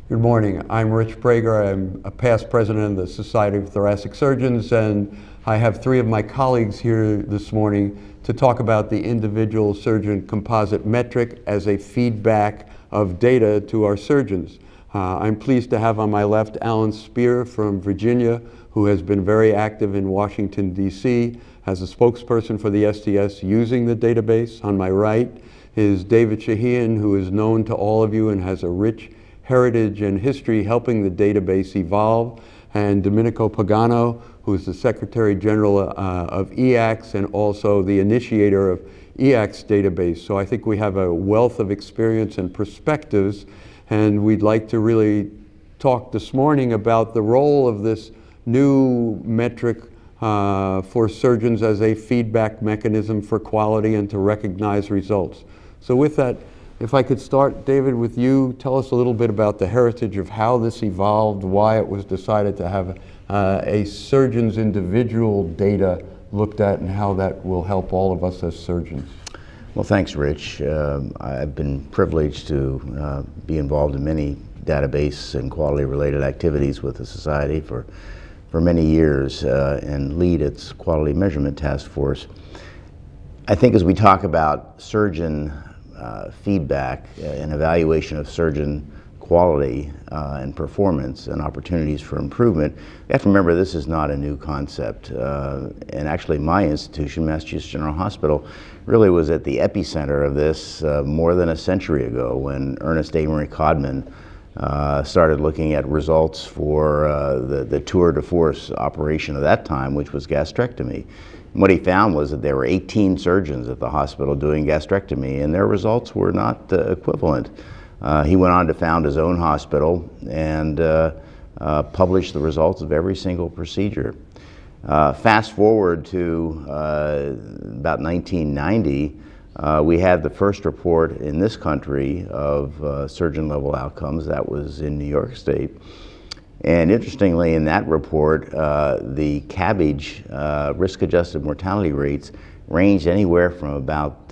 Good morning. I'm Rich Prager. I'm a past president of the Society of Thoracic Surgeons, and I have three of my colleagues here this morning to talk about the individual surgeon composite metric as a feedback of data to our surgeons. I'm pleased to have on my left Alan Spear from Virginia, who has been very active in Washington, D.C. as a spokesperson for the STS using the database. On my right is David Shahian, who is known to all of you and has a rich heritage and history helping the database evolve, and Domenico Pagano, who is the Secretary General of EACTS and also the initiator of EACTS database. So I think we have a wealth of experience and perspectives, and we'd like to really talk this morning about the role of this new metric for surgeons as a feedback mechanism for quality and to recognize results. So with that, if I could start, David, with you, tell us a little bit about the heritage of how this evolved, why it was decided to have a surgeon's individual data looked at, and how that will help all of us as surgeons. Well, thanks, Rich. I've been privileged to be involved in many database and quality-related activities with the Society for many years and lead its quality measurement task force. I think as we talk about surgeon feedback and evaluation of surgeon quality and performance and opportunities for improvement, we have to remember this is not a new concept. And actually my institution, Massachusetts General Hospital, really was at the epicenter of this more than a century ago when Ernest Amory Codman started looking at results for the tour de force operation of that time, which was gastrectomy. And what he found was that there were 18 surgeons at the hospital doing gastrectomy, and their results were not equivalent. He went on to found his own hospital and published the results of every single procedure. Fast forward to about 1990, we had the first report in this country of surgeon-level outcomes. That was in New York State. And interestingly, in that report, the CABG risk-adjusted mortality rates ranged anywhere from about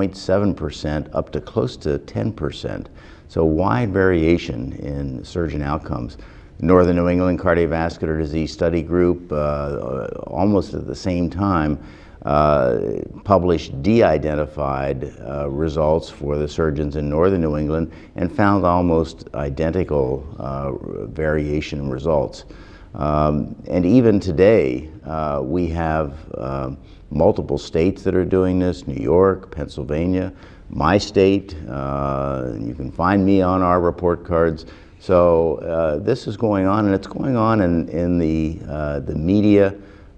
0.7% up to close to 10%. So wide variation in surgeon outcomes. Northern New England Cardiovascular Disease Study Group, almost at the same time, published de-identified results for the surgeons in Northern New England and found almost identical variation in results. And even today, we have multiple states that are doing this: New York, Pennsylvania, my state. You can find me on our report cards. So this is going on, and it's going on in the media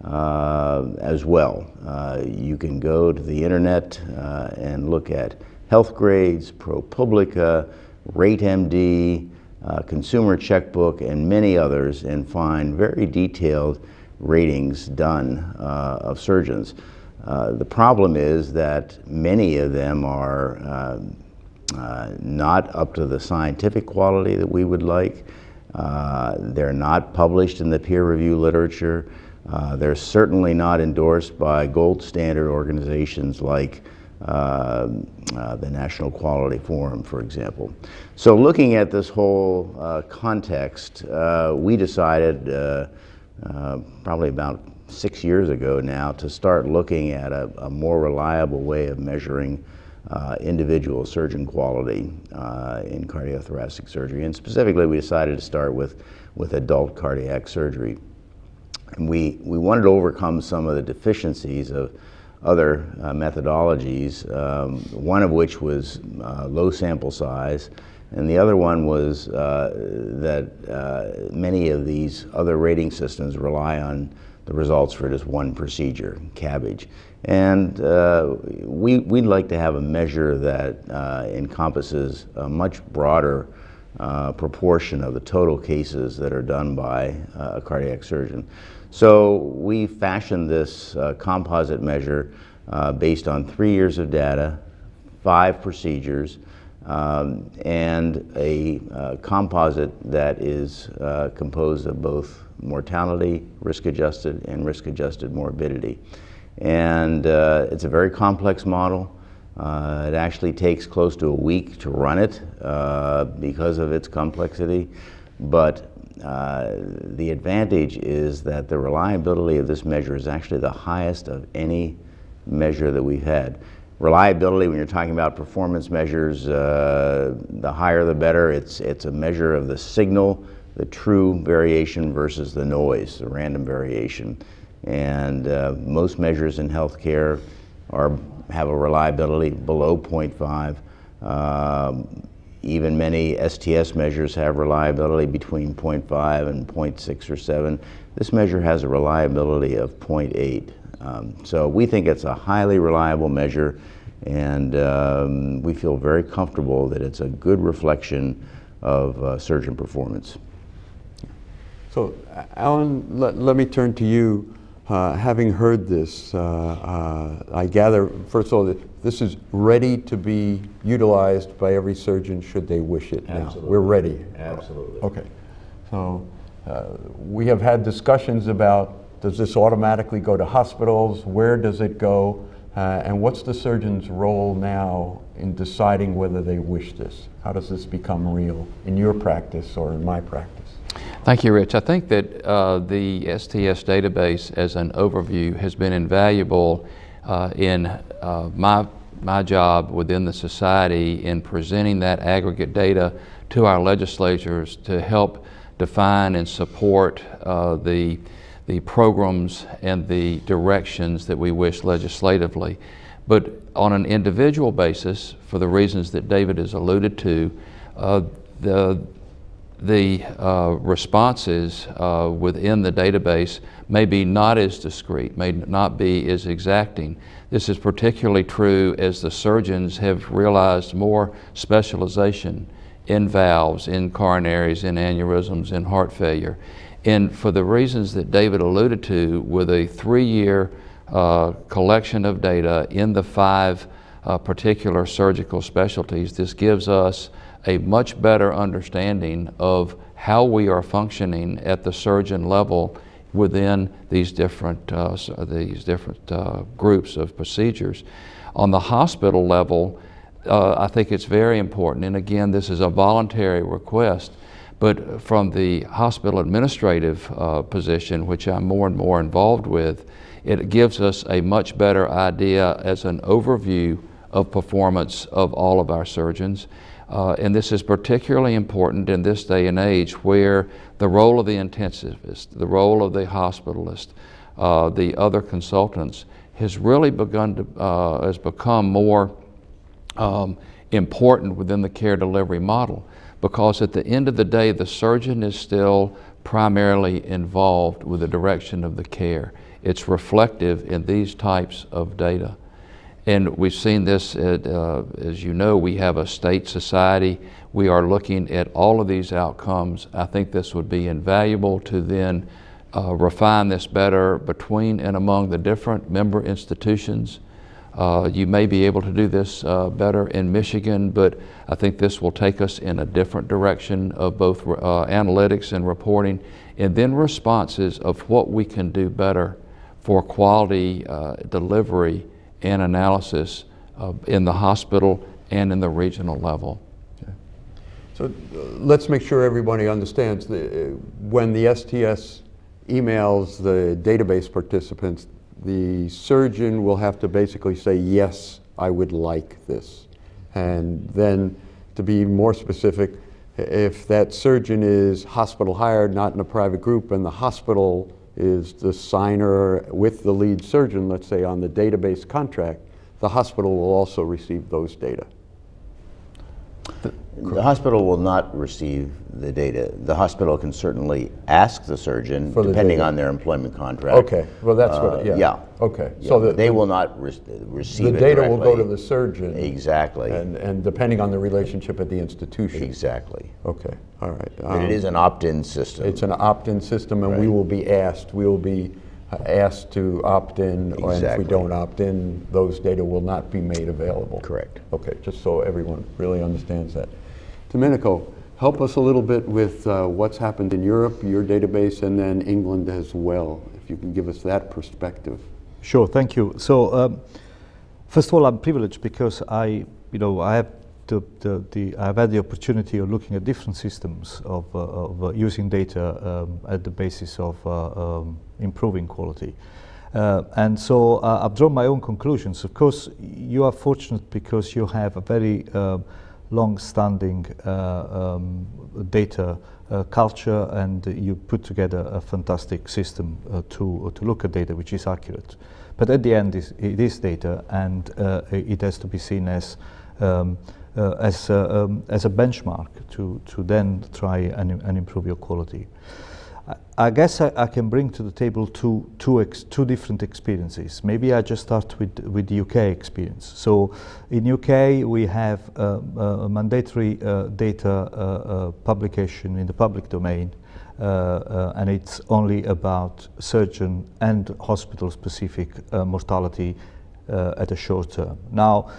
as well. You can go to the internet and look at Healthgrades, ProPublica, RateMD, Consumer Checkbook, and many others, and find very detailed ratings done of surgeons. The problem is that many of them are not up to the scientific quality that we would like. They're not published in the peer review literature. They're certainly not endorsed by gold standard organizations like the National Quality Forum, for example. So looking at this whole context, we decided probably about 6 years ago now to start looking at a more reliable way of measuring individual surgeon quality in cardiothoracic surgery. And specifically, we decided to start with adult cardiac surgery. And we wanted to overcome some of the deficiencies of other methodologies, one of which was low sample size, and the other one was that many of these other rating systems rely on the results for just one procedure, CABG. And we'd like to have a measure that encompasses a much broader proportion of the total cases that are done by a cardiac surgeon. So we fashioned this composite measure based on 3 years of data, 5 procedures, and a composite that is composed of both mortality, risk-adjusted, and risk-adjusted morbidity. And it's a very complex model. It actually takes close to a week to run it because of its complexity, but the advantage is that the reliability of this measure is actually the highest of any measure that we've had. Reliability, when you're talking about performance measures, the higher the better. It's a measure of the signal, the true variation versus the noise, the random variation. And most measures in healthcare have a reliability below 0.5. Even many STS measures have reliability between 0.5 and 0.6 or 7. This measure has a reliability of 0.8. So we think it's a highly reliable measure, and we feel very comfortable that it's a good reflection of surgeon performance. So, Alan, let me turn to you. Having heard this, I gather, first of all, that this is ready to be utilized by every surgeon should they wish it now. Absolutely. We're ready. Absolutely. Okay. So we have had discussions about, does this automatically go to hospitals? Where does it go? And what's the surgeon's role now in deciding whether they wish this? How does this become real in your practice or in my practice? Thank you, Rich. I think that the STS database as an overview has been invaluable in my job within the society in presenting that aggregate data to our legislatures to help define and support the programs and the directions that we wish legislatively. But on an individual basis, for the reasons that David has alluded to, the responses within the database may be not as discrete, may not be as exacting. This is particularly true as the surgeons have realized more specialization in valves, in coronaries, in aneurysms, in heart failure. And for the reasons that David alluded to, with a 3-year collection of data in the 5 particular surgical specialties, this gives us a much better understanding of how we are functioning at the surgeon level within these different groups of procedures. On the hospital level, I think it's very important, and again, this is a voluntary request, but from the hospital administrative position, which I'm more and more involved with, it gives us a much better idea as an overview of performance of all of our surgeons. And this is particularly important in this day and age where the role of the intensivist, the role of the hospitalist, the other consultants has really has become more important within the care delivery model, because at the end of the day, the surgeon is still primarily involved with the direction of the care. It's reflective in these types of data. And we've seen this, as you know, we have a state society. We are looking at all of these outcomes. I think this would be invaluable to then refine this better between and among the different member institutions. You may be able to do this better in Michigan, but I think this will take us in a different direction of both analytics and reporting, and then responses of what we can do better for quality delivery and analysis in the hospital and in the regional level. Okay. So let's make sure everybody understands that when the STS emails the database participants, the surgeon will have to basically say, yes, I would like this. And then to be more specific, if that surgeon is hospital hired, not in a private group, and the hospital is the signer with the lead surgeon, let's say on the database contract, the hospital will also receive those data. The hospital will not receive the data. The hospital can certainly ask the surgeon, depending on their employment contract. Okay, well that's what, yeah. Okay, yeah, so they will not receive it the data directly. will go to the surgeon. Exactly. And depending on the relationship at the institution. Exactly. Okay, all right. But it is an opt-in system. It's an opt-in system, and Right. we will be asked to opt in, and if we don't opt in, those data will not be made available. Correct. Okay, just so everyone really understands that. Domenico, help us a little bit with what's happened in Europe, your database, and then England as well, if you can give us that perspective. Sure, thank you. So First of all, I'm privileged because I have I've had the opportunity of looking at different systems of using data at the basis of improving quality. And so I've drawn my own conclusions. Of course, you are fortunate because you have a very long-standing data culture, and you put together a fantastic system to look at data which is accurate. But at the end, it is data, and it has to be seen as a benchmark to then try and improve your quality. I guess I can bring to the table two different experiences. Maybe I just start with the UK experience. So in UK we have a mandatory data publication in the public domain, and it's only about surgeon and hospital specific mortality at a short term. Now,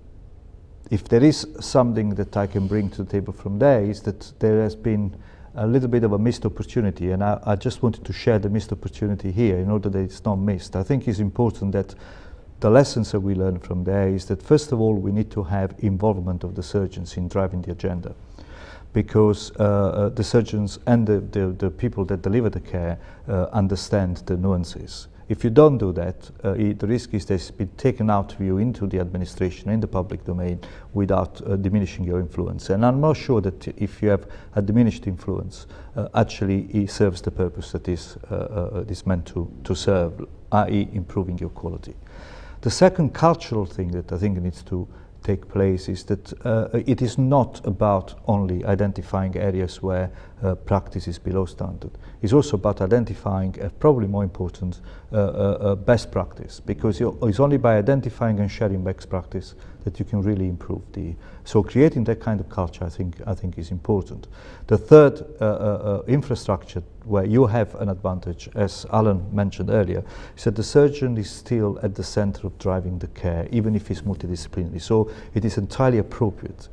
if there is something that I can bring to the table from there, is that there has been a little bit of a missed opportunity, and I just wanted to share the missed opportunity here in order that it's not missed. I think it's important that the lessons that we learn from there is that, first of all, we need to have involvement of the surgeons in driving the agenda, because the surgeons and the people that deliver the care understand the nuances. If you don't do that, the risk is that it's been taken out of you into the administration, in the public domain, without diminishing your influence. And I'm not sure that if you have a diminished influence, actually it serves the purpose that is meant to serve, i.e. improving your quality. The second cultural thing that I think needs to take place is that it is not about only identifying areas where practice is below standard. It's also about identifying, probably more important, best practice, because it's only by identifying and sharing best practice that you can really improve so creating that kind of culture, I think is important. The third infrastructure where you have an advantage, as Alan mentioned earlier, is that the surgeon is still at the center of driving the care, even if it's multidisciplinary. So it is entirely appropriate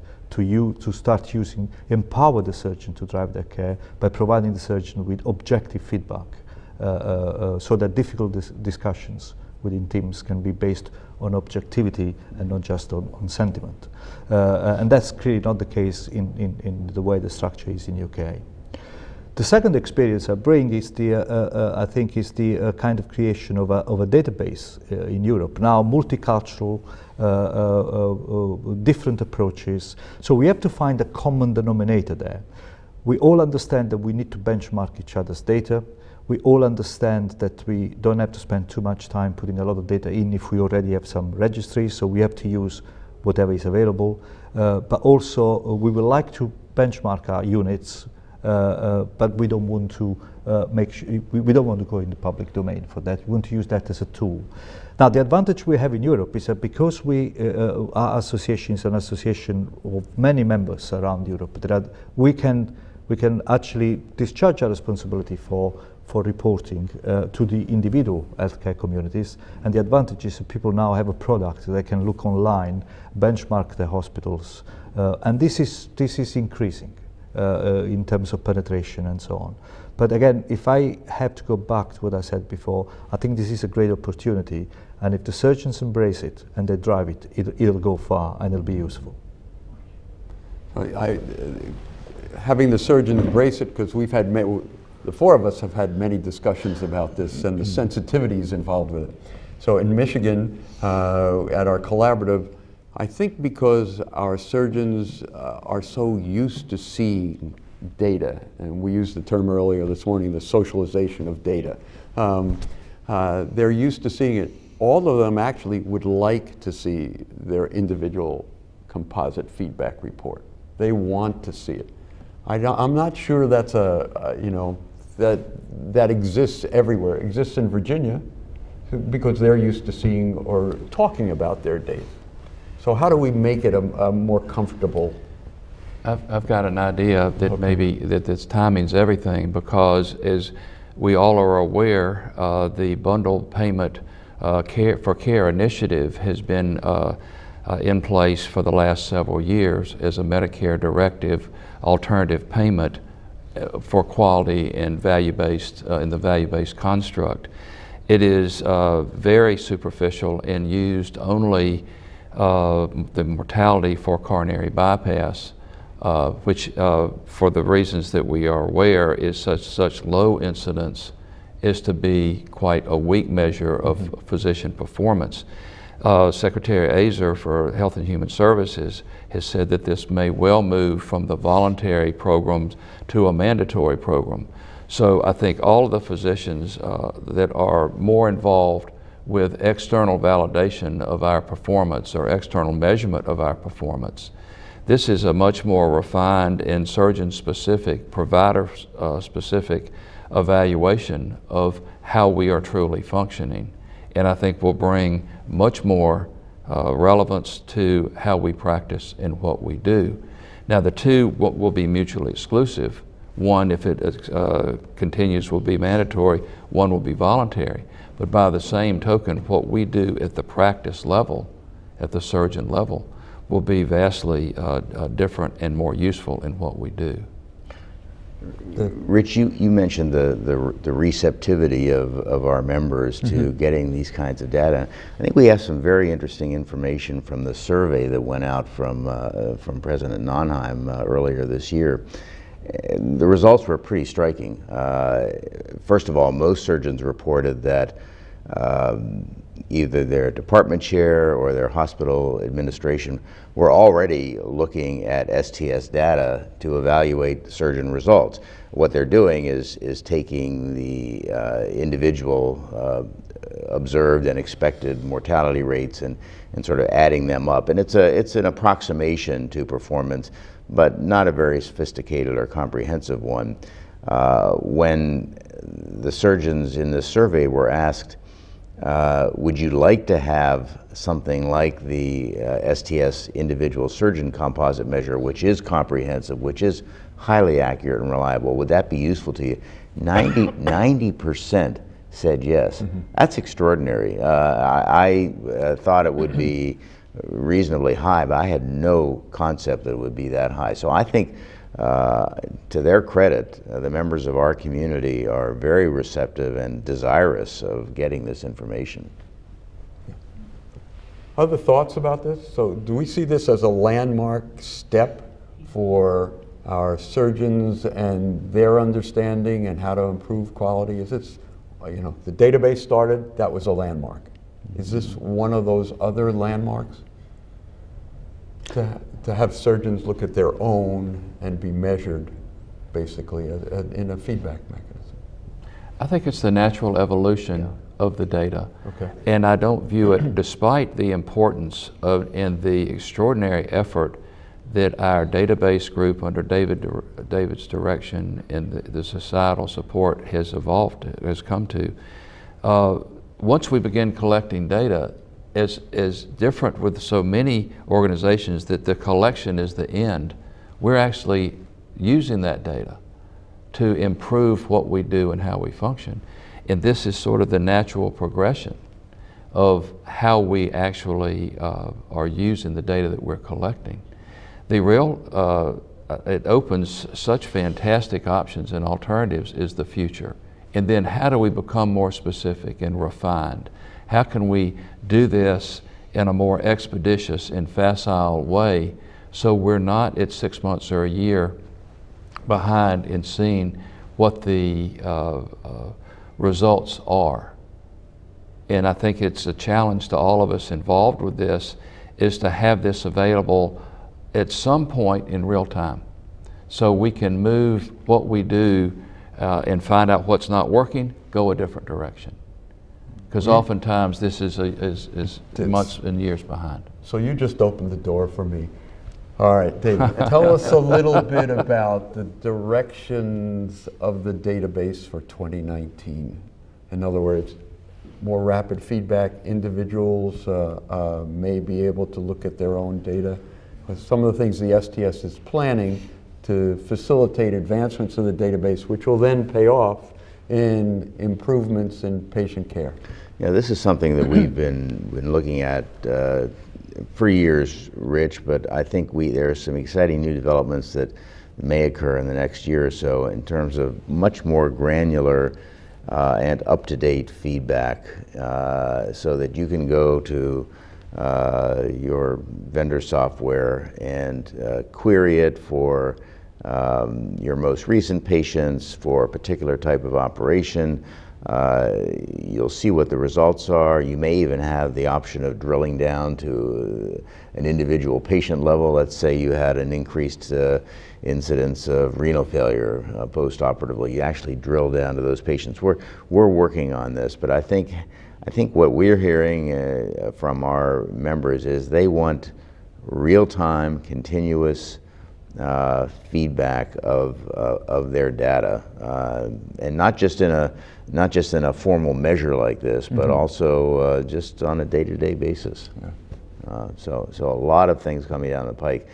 to empower the surgeon to drive their care by providing the surgeon with objective feedback, so that difficult discussions within teams can be based on objectivity and not just on sentiment. And that's clearly not the case in the way the structure is in UK. The second experience I bring is I think is the kind of creation of a database in Europe. Now, multicultural, different approaches. So we have to find a common denominator there. We all understand that we need to benchmark each other's data. We all understand that we don't have to spend too much time putting a lot of data in if we already have some registries, so we have to use whatever is available. But also, we would like to benchmark our units, but we don't want to we don't want to go in the public domain for that. We want to use that as a tool. Now, the advantage we have in Europe is that because our association is an association of many members around Europe, we can actually discharge our responsibility for reporting to the individual healthcare communities, and the advantage is that people now have a product they can look online, benchmark their hospitals, and this is increasing in terms of penetration and so on. But again, if I have to go back to what I said before, I think this is a great opportunity, and if the surgeons embrace it and they drive it, it'll go far and it'll be useful. Having the surgeon embrace it, because we've had the four of us have had many discussions about this and the sensitivities involved with it. So in Michigan, at our collaborative, I think because our surgeons are so used to seeing data, and we used the term earlier this morning, the socialization of data. They're used to seeing it. All of them actually would like to see their individual composite feedback report. They want to see it. I'm not sure that's that exists everywhere. It exists in Virginia because they're used to seeing or talking about their data. So how do we make it a more comfortable? I've got an idea that maybe that this timing's everything, because as we all are aware, the bundle payment care initiative has been in place for the last several years as a Medicare directive alternative payment for quality and value-based in the value-based construct. It is very superficial and used only the mortality for coronary bypass, which for the reasons that we are aware is such low incidence, is to be quite a weak measure of physician performance. Secretary Azar for Health and Human Services has said that this may well move from the voluntary programs to a mandatory program. So I think all of the physicians that are more involved with external validation of our performance or external measurement of our performance, this is a much more refined and surgeon-specific, provider-specific evaluation of how we are truly functioning. And I think will bring much more relevance to how we practice and what we do. Now the two will be mutually exclusive. One, if it continues, will be mandatory, one will be voluntary. But by the same token, what we do at the practice level, at the surgeon level, will be vastly different and more useful in what we do. Rich, you mentioned the receptivity of our members to getting these kinds of data. I think we have some very interesting information from the survey that went out from President Nonheim earlier this year. The results were pretty striking. First of all, most surgeons reported that either their department chair or their hospital administration were already looking at STS data to evaluate surgeon results. What they're doing is taking the individual observed and expected mortality rates and sort of adding them up. And it's an approximation to performance, but not a very sophisticated or comprehensive one. When the surgeons in this survey were asked, would you like to have something like the STS individual surgeon composite measure, which is comprehensive, which is highly accurate and reliable? Would that be useful to you? 90% said yes. That's extraordinary. I thought it would be reasonably high, but I had no concept that it would be that high. So I think, to their credit, the members of our community are very receptive and desirous of getting this information. Other thoughts about this? So do we see this as a landmark step for our surgeons and their understanding and how to improve quality? Is this, you know, the database started, that was a landmark. Is this one of those other landmarks? To have surgeons look at their own and be measured, basically, in a feedback mechanism? I think it's the natural evolution of the data. Okay. And I don't view it, despite the importance of and the extraordinary effort that our database group under David's direction and the societal support has come to. Once we begin collecting data, as different with so many organizations that the collection is the end, we're actually using that data to improve what we do and how we function. And this is sort of the natural progression of how we actually are using the data that we're collecting. The real, it opens such fantastic options and alternatives is the future. And then how do we become more specific and refined? How can we do this in a more expeditious and facile way so we're not at 6 months or a year behind in seeing what the results are? And I think it's a challenge to all of us involved with this is to have this available at some point in real time so we can move what we do and find out what's not working, go a different direction. Because oftentimes this is months and years behind. So you just opened the door for me. All right, David, tell us a little bit about the directions of the database for 2019. In other words, more rapid feedback, individuals may be able to look at their own data. Some of the things the STS is planning to facilitate advancements in the database, which will then pay off in improvements in patient care. Yeah, this is something that we've been looking at for years, Rich, but I think there are some exciting new developments that may occur in the next year or so in terms of much more granular and up-to-date feedback so that you can go to your vendor software and query it for your most recent patients for a particular type of operation. You'll see what the results are. You may even have the option of drilling down to an individual patient level. Let's say you had an increased incidence of renal failure post-operatively. You actually drill down to those patients. We're working on this, but I think what we're hearing from our members is they want real-time, continuous feedback of their data, and not just in a formal measure like this, but also just on a day-to-day basis. Yeah. So a lot of things coming down the pike.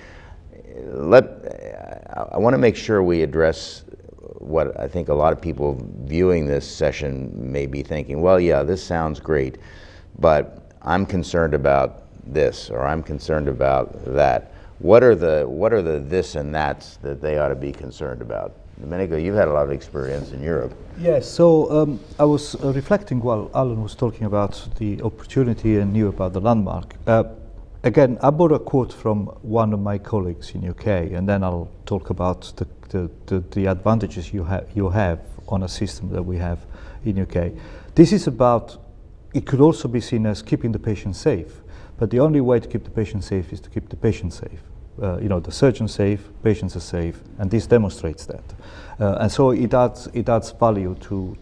I want to make sure we address what I think a lot of people viewing this session may be thinking. Well, yeah, this sounds great, but I'm concerned about this, or I'm concerned about that. What are the this and that's that they ought to be concerned about? Domenico, you've had a lot of experience in Europe. Yes, so I was reflecting while Alan was talking about the opportunity and knew about the landmark. Again, I brought a quote from one of my colleagues in UK, and then I'll talk about the advantages you have on a system that we have in UK. This is about, it could also be seen as keeping the patient safe, but the only way to keep the patient safe is to keep the patient safe. The surgeon's safe, patients are safe, and this demonstrates that. And so it adds value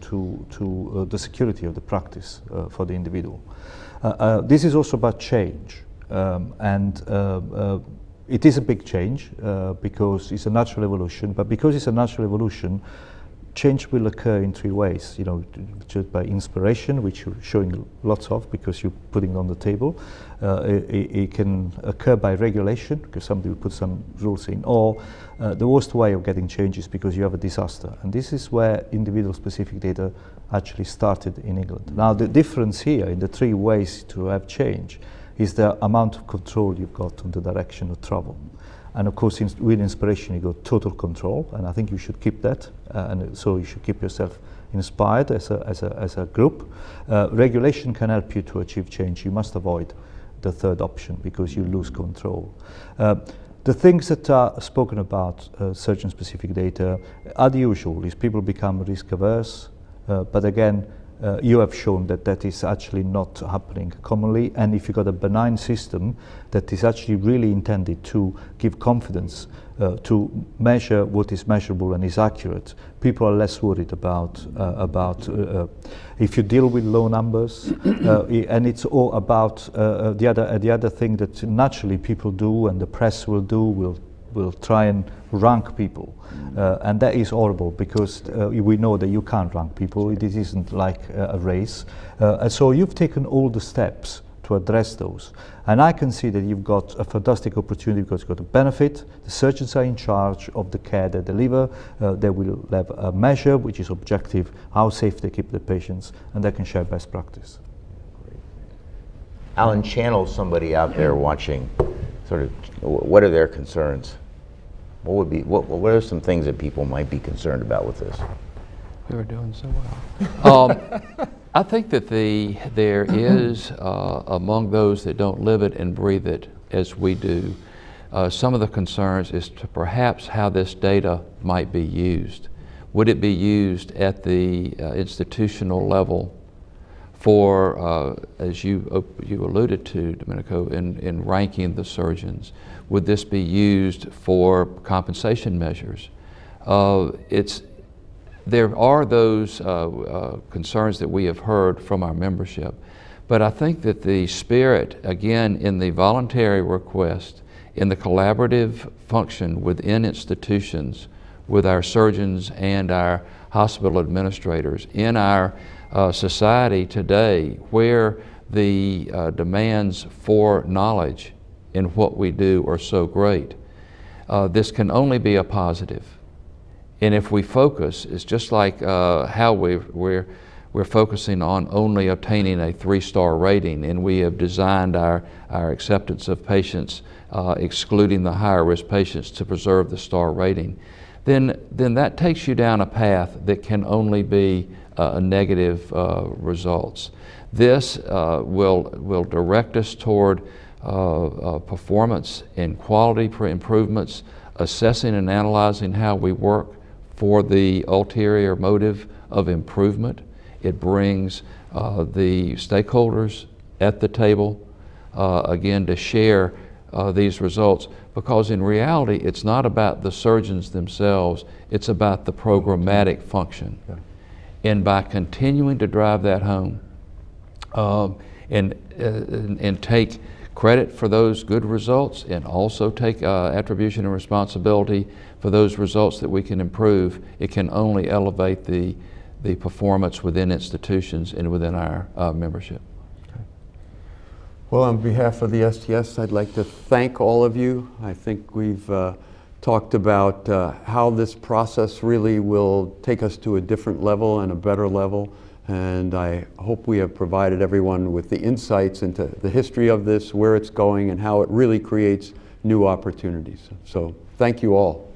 to the security of the practice for the individual. This is also about change, and it is a big change because it's a natural evolution, but because it's a natural evolution, change will occur in three ways, just by inspiration, which you're showing lots of because you're putting it on the table. It can occur by regulation, because somebody will put some rules in, or the worst way of getting change is because you have a disaster. And this is where individual specific data actually started in England. Now the difference here in the three ways to have change is the amount of control you've got on the direction of travel. And of course, with inspiration, you got total control, and I think you should keep that. And so you should keep yourself inspired as a group. Regulation can help you to achieve change. You must avoid the third option because you lose control. The things that are spoken about, surgeon-specific data, are the usual. Is people become risk-averse, but again, you have shown that that is actually not happening commonly, and if you've got a benign system that is actually really intended to give confidence to measure what is measurable and is accurate, people are less worried about if you deal with low numbers, and it's all about the other thing that naturally people do and the press will do, will try and rank people, and that is horrible because we know that you can't rank people. It isn't like a race, and so you've taken all the steps to address those, and I can see that you've got a fantastic opportunity because you've got a benefit. The surgeons are in charge of the care they deliver. They will have a measure which is objective, how safe they keep the patients, and they can share best practice. Great. Alan, channel somebody out there watching, sort of, what are their concerns? What are some things that people might be concerned about with this? We were doing so well. I think that there is, among those that don't live it and breathe it as we do, some of the concerns is to perhaps how this data might be used. Would it be used at the institutional level for, as you alluded to, Domenico, in ranking the surgeons? Would this be used for compensation measures? There are those concerns that we have heard from our membership, but I think that the spirit, again, in the voluntary request, in the collaborative function within institutions, with our surgeons and our hospital administrators, in our society today, where the demands for knowledge in what we do are so great, this can only be a positive. And if we focus, it's just like how we're focusing on only obtaining a 3-star rating, and we have designed our acceptance of patients, excluding the higher risk patients, to preserve the star rating, then that takes you down a path that can only be negative results. This will direct us toward performance and quality improvements, assessing and analyzing how we work for the ulterior motive of improvement. It brings the stakeholders at the table, again, to share these results, because in reality, it's not about the surgeons themselves, it's about the programmatic function. Yeah. And by continuing to drive that home, and take credit for those good results, and also take attribution and responsibility for those results that we can improve, it can only elevate the performance within institutions and within our membership. Okay. Well, on behalf of the STS, I'd like to thank all of you. I think we've talked about how this process really will take us to a different level and a better level. And I hope we have provided everyone with the insights into the history of this, where it's going, and how it really creates new opportunities. So thank you all.